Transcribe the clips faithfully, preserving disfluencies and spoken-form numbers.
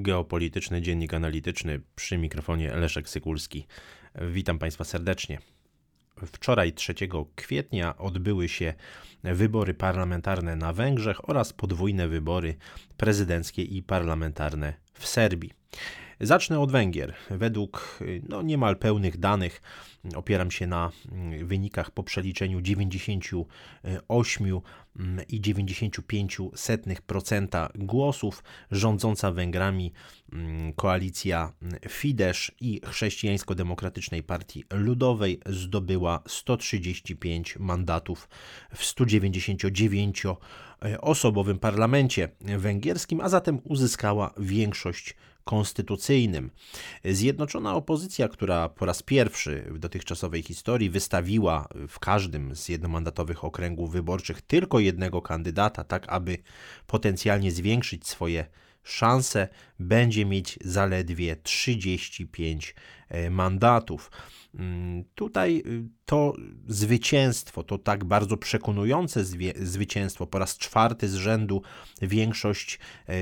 Geopolityczny Dziennik Analityczny, przy mikrofonie Leszek Sykulski. Witam Państwa serdecznie. Wczoraj, trzeciego kwietnia, odbyły się wybory parlamentarne na Węgrzech oraz podwójne wybory prezydenckie i parlamentarne w Serbii. Zacznę od Węgier. Według no, niemal pełnych danych, opieram się na wynikach po przeliczeniu dziewięćdziesiąt osiem przecinek dziewięćdziesiąt pięć procent głosów, rządząca Węgrami koalicja Fidesz i Chrześcijańsko-Demokratycznej Partii Ludowej zdobyła sto trzydzieści pięć mandatów w stu dziewięćdziesięciu dziewięciu osobowym parlamencie węgierskim, a zatem uzyskała większość konstytucyjnym. Zjednoczona opozycja, która po raz pierwszy w dotychczasowej historii wystawiła w każdym z jednomandatowych okręgów wyborczych tylko jednego kandydata, tak aby potencjalnie zwiększyć swoje szanse, będzie mieć zaledwie trzydzieści pięć mandatów. Tutaj to zwycięstwo, to tak bardzo przekonujące zwycięstwo, po raz czwarty z rzędu większość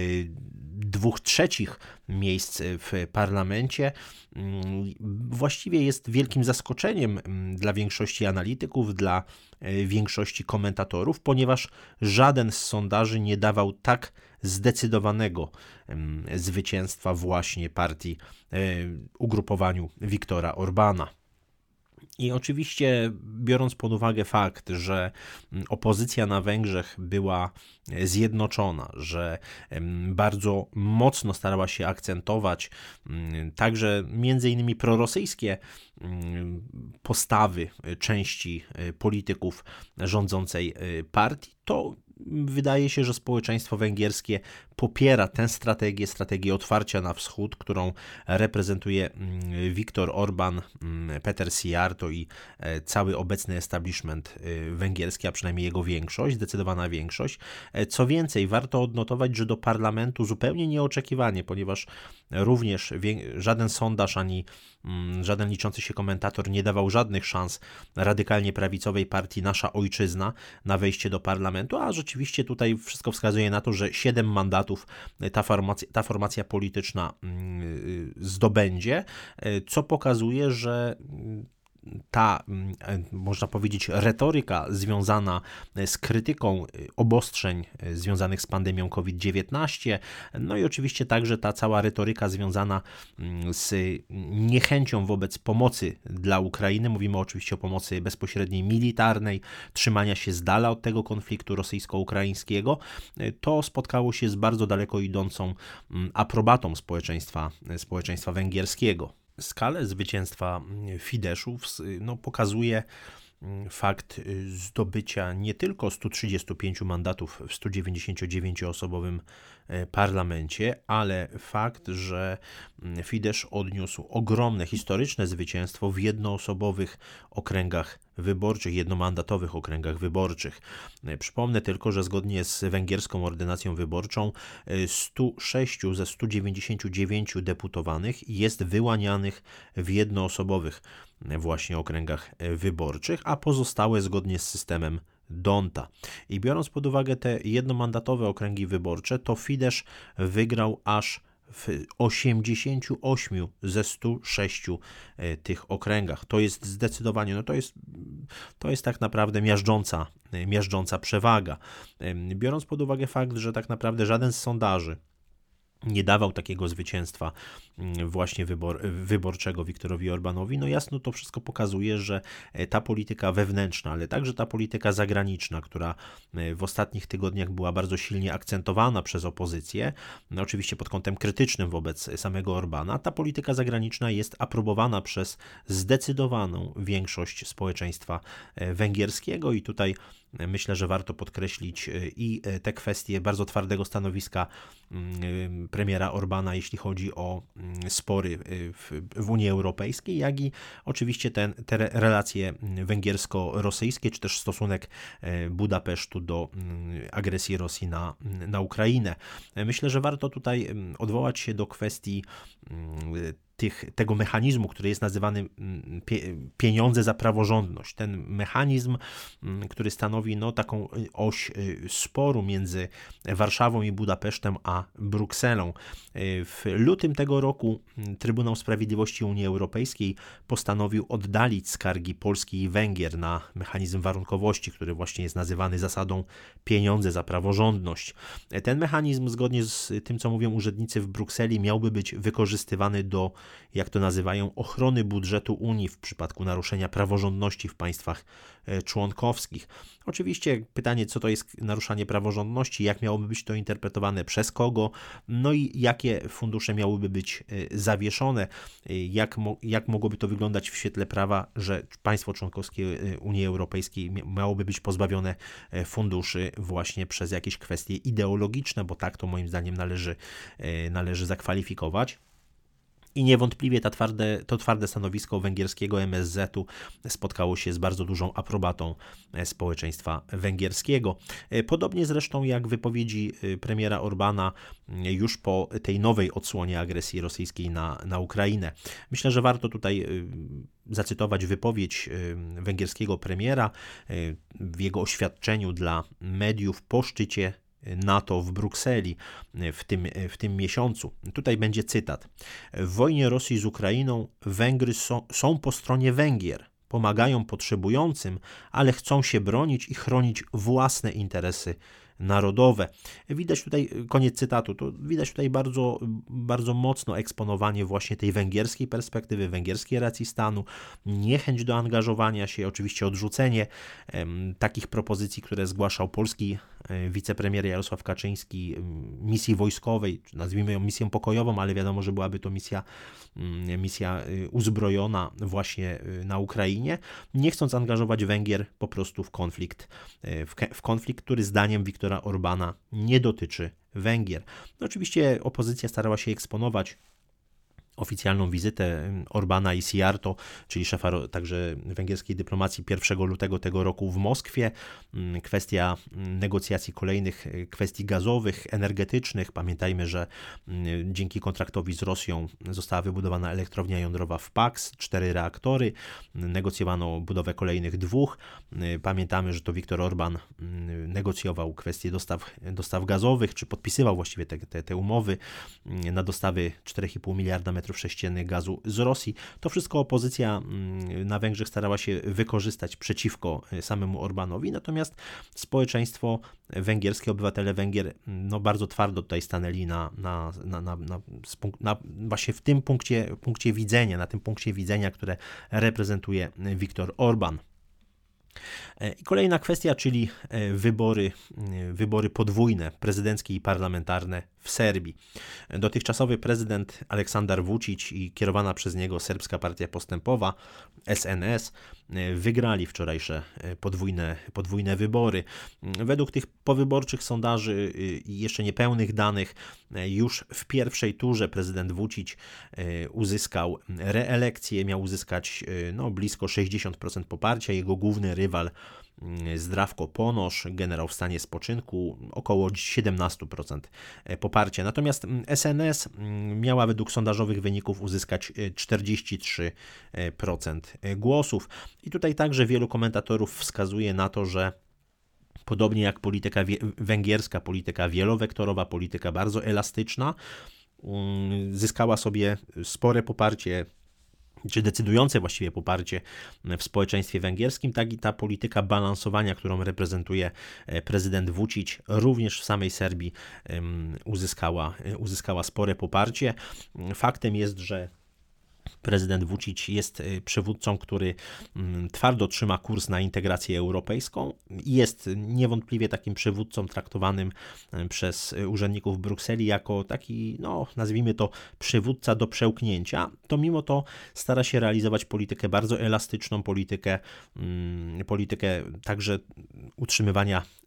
dwóch trzecich miejsc w parlamencie, właściwie jest wielkim zaskoczeniem dla większości analityków, dla większości komentatorów, ponieważ żaden z sondaży nie dawał tak zdecydowanego zwycięstwa właśnie partii, ugrupowaniu Viktora Orbána. I oczywiście, biorąc pod uwagę fakt, że opozycja na Węgrzech była zjednoczona, że bardzo mocno starała się akcentować także między innymi prorosyjskie postawy części polityków rządzącej partii, to wydaje się, że społeczeństwo węgierskie popiera tę strategię, strategię otwarcia na wschód, którą reprezentuje Viktor Orbán, Péter Szijjártó i cały obecny establishment węgierski, a przynajmniej jego większość, zdecydowana większość. Co więcej, warto odnotować, że do parlamentu zupełnie nieoczekiwanie, ponieważ również żaden sondaż ani żaden liczący się komentator nie dawał żadnych szans radykalnie prawicowej partii Nasza Ojczyzna na wejście do parlamentu, a rzeczywiście tutaj wszystko wskazuje na to, że siedem mandatów ta formacja, ta formacja polityczna zdobędzie, co pokazuje, że ta, można powiedzieć, retoryka związana z krytyką obostrzeń związanych z pandemią kowid dziewiętnaście, no i oczywiście także ta cała retoryka związana z niechęcią wobec pomocy dla Ukrainy, mówimy oczywiście o pomocy bezpośredniej militarnej, trzymania się z dala od tego konfliktu rosyjsko-ukraińskiego, to spotkało się z bardzo daleko idącą aprobatą społeczeństwa, społeczeństwa węgierskiego. Skalę zwycięstwa Fideszu no, pokazuje fakt zdobycia nie tylko stu trzydziestu pięciu mandatów w stu dziewięćdziesięciu dziewięcioosobowym parlamencie, ale fakt, że Fidesz odniósł ogromne, historyczne zwycięstwo w jednoosobowych okręgach wyborczych, jednomandatowych okręgach wyborczych. Przypomnę tylko, że zgodnie z węgierską ordynacją wyborczą stu sześciu ze stu dziewięćdziesięciu dziewięciu deputowanych jest wyłanianych w jednoosobowych właśnie okręgach wyborczych, a pozostałe zgodnie z systemem Donta. I biorąc pod uwagę te jednomandatowe okręgi wyborcze, to Fidesz wygrał aż w osiemdziesięciu ośmiu ze stu sześciu tych okręgach. To jest zdecydowanie, no to jest, to jest tak naprawdę miażdżąca, miażdżąca przewaga. Biorąc pod uwagę fakt, że tak naprawdę żaden z sondaży nie dawał takiego zwycięstwa właśnie wybor, wyborczego Viktorowi Orbánowi, no jasno to wszystko pokazuje, że ta polityka wewnętrzna, ale także ta polityka zagraniczna, która w ostatnich tygodniach była bardzo silnie akcentowana przez opozycję, no oczywiście pod kątem krytycznym wobec samego Orbána, ta polityka zagraniczna jest aprobowana przez zdecydowaną większość społeczeństwa węgierskiego i tutaj myślę, że warto podkreślić i te kwestie bardzo twardego stanowiska premiera Orbána, jeśli chodzi o spory w, w Unii Europejskiej, jak i oczywiście ten, te relacje węgiersko-rosyjskie, czy też stosunek Budapesztu do agresji Rosji na, na Ukrainę. Myślę, że warto tutaj odwołać się do kwestii tych, tego mechanizmu, który jest nazywany pie, pieniądze za praworządność. Ten mechanizm, który stanowi no, taką oś sporu między Warszawą i Budapesztem a Brukselą. W lutym tego roku Trybunał Sprawiedliwości Unii Europejskiej postanowił oddalić skargi Polski i Węgier na mechanizm warunkowości, który właśnie jest nazywany zasadą pieniądze za praworządność. Ten mechanizm, zgodnie z tym, co mówią urzędnicy w Brukseli, miałby być wykorzystywany do, jak to nazywają, ochrony budżetu Unii w przypadku naruszenia praworządności w państwach członkowskich. Oczywiście pytanie, co to jest naruszanie praworządności, jak miałoby być to interpretowane, przez kogo, no i jakie fundusze miałyby być zawieszone, jak, mo- jak mogłoby to wyglądać w świetle prawa, że państwo członkowskie Unii Europejskiej miałoby być pozbawione funduszy właśnie przez jakieś kwestie ideologiczne, bo tak to moim zdaniem należy, należy zakwalifikować. I niewątpliwie ta twarde, to twarde stanowisko węgierskiego M S Z-u spotkało się z bardzo dużą aprobatą społeczeństwa węgierskiego. Podobnie zresztą jak wypowiedzi premiera Orbana już po tej nowej odsłonie agresji rosyjskiej na, na Ukrainę. Myślę, że warto tutaj zacytować wypowiedź węgierskiego premiera w jego oświadczeniu dla mediów po szczycie NATO w Brukseli w tym, w tym miesiącu. Tutaj będzie cytat. W wojnie Rosji z Ukrainą Węgry są, są po stronie Węgier. Pomagają potrzebującym, ale chcą się bronić i chronić własne interesy narodowe. Widać tutaj, koniec cytatu, to widać tutaj bardzo, bardzo mocno eksponowanie właśnie tej węgierskiej perspektywy, węgierskiej racji stanu, niechęć do angażowania się, oczywiście odrzucenie em, takich propozycji, które zgłaszał polski e, wicepremier Jarosław Kaczyński, misji wojskowej, nazwijmy ją misją pokojową, ale wiadomo, że byłaby to misja, mm, misja y, uzbrojona właśnie y, na Ukrainie, nie chcąc angażować Węgier po prostu w konflikt, y, w, w konflikt, który zdaniem Wiktora Orbana nie dotyczy Węgier. No oczywiście opozycja starała się eksponować oficjalną wizytę Orbana i Sijarto, czyli szefa także węgierskiej dyplomacji pierwszego lutego tego roku w Moskwie. Kwestia negocjacji kolejnych kwestii gazowych, energetycznych. Pamiętajmy, że dzięki kontraktowi z Rosją została wybudowana elektrownia jądrowa w Paks, cztery reaktory. Negocjowano budowę kolejnych dwóch. Pamiętamy, że to Viktor Orban negocjował kwestie dostaw, dostaw gazowych, czy podpisywał właściwie te, te, te umowy na dostawy cztery i pół miliarda metrów sześciennych gazu z Rosji. To wszystko opozycja na Węgrzech starała się wykorzystać przeciwko samemu Orbanowi, natomiast społeczeństwo węgierskie, obywatele Węgier no bardzo twardo tutaj stanęli na, na, na, na, na, na właśnie w tym punkcie, punkcie widzenia, na tym punkcie widzenia, które reprezentuje Viktor Orban. I kolejna kwestia, czyli wybory, wybory podwójne, prezydenckie i parlamentarne w Serbii. Dotychczasowy prezydent Aleksandar Vučić i kierowana przez niego Serbska Partia Postępowa, S N S, wygrali wczorajsze podwójne, podwójne wybory. Według tych powyborczych sondaży i jeszcze niepełnych danych, już w pierwszej turze prezydent Vučić uzyskał reelekcję, miał uzyskać no, blisko sześćdziesiąt procent poparcia. Jego główny rywal Zdravko Ponoš, generał w stanie spoczynku, około siedemnaście procent poparcia. Natomiast S N S miała według sondażowych wyników uzyskać czterdzieści trzy procent głosów. I tutaj także wielu komentatorów wskazuje na to, że podobnie jak polityka węgierska, polityka wielowektorowa, polityka bardzo elastyczna, zyskała sobie spore poparcie, czy decydujące właściwie poparcie w społeczeństwie węgierskim, tak i ta polityka balansowania, którą reprezentuje prezydent Vučić, również w samej Serbii uzyskała, uzyskała spore poparcie. Faktem jest, że prezydent Vučić jest przywódcą, który twardo trzyma kurs na integrację europejską i jest niewątpliwie takim przywódcą traktowanym przez urzędników w Brukseli jako taki, no nazwijmy to, przywódca do przełknięcia. To mimo to stara się realizować politykę bardzo elastyczną, politykę, politykę także utrzymywania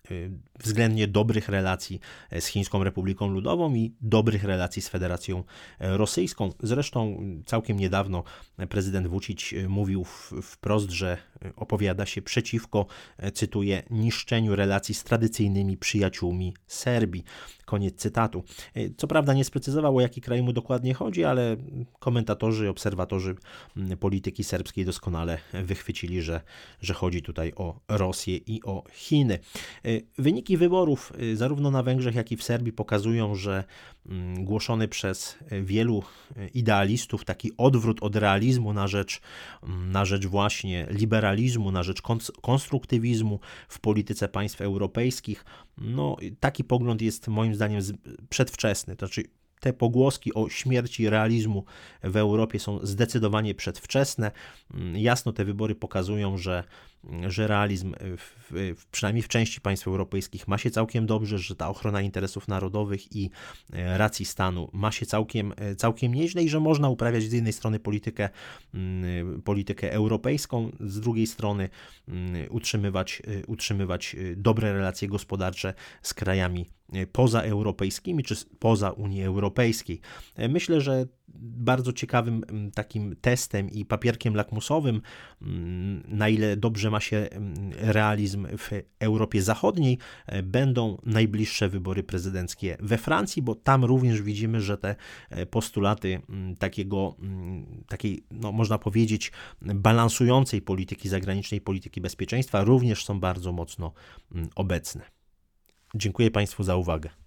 względnie dobrych relacji z Chińską Republiką Ludową i dobrych relacji z Federacją Rosyjską. Zresztą całkiem niedawno prezydent Vučić mówił wprost, że opowiada się przeciwko, cytuję, niszczeniu relacji z tradycyjnymi przyjaciółmi Serbii. Koniec cytatu. Co prawda nie sprecyzował, o jaki kraj mu dokładnie chodzi, ale komentatorzy, obserwatorzy polityki serbskiej doskonale wychwycili, że, że chodzi tutaj o Rosję i o Chiny. Wyniki wyborów zarówno na Węgrzech, jak i w Serbii pokazują, że głoszony przez wielu idealistów taki odwrót od realizmu na rzecz, na rzecz właśnie liberalizmu, na rzecz konstruktywizmu w polityce państw europejskich, no taki pogląd jest moim zdaniem przedwczesny. To znaczy te pogłoski o śmierci realizmu w Europie są zdecydowanie przedwczesne. Jasno te wybory pokazują, że, że realizm w, w, przynajmniej w części państw europejskich ma się całkiem dobrze, że ta ochrona interesów narodowych i racji stanu ma się całkiem, całkiem nieźle i że można uprawiać z jednej strony politykę, politykę europejską, z drugiej strony utrzymywać, utrzymywać dobre relacje gospodarcze z krajami pozaeuropejskimi czy poza Unii Europejskiej. Myślę, że bardzo ciekawym takim testem i papierkiem lakmusowym, na ile dobrze ma się realizm w Europie Zachodniej, będą najbliższe wybory prezydenckie we Francji, bo tam również widzimy, że te postulaty takiego, takiej, no można powiedzieć, balansującej polityki zagranicznej, polityki bezpieczeństwa również są bardzo mocno obecne. Dziękuję Państwu za uwagę.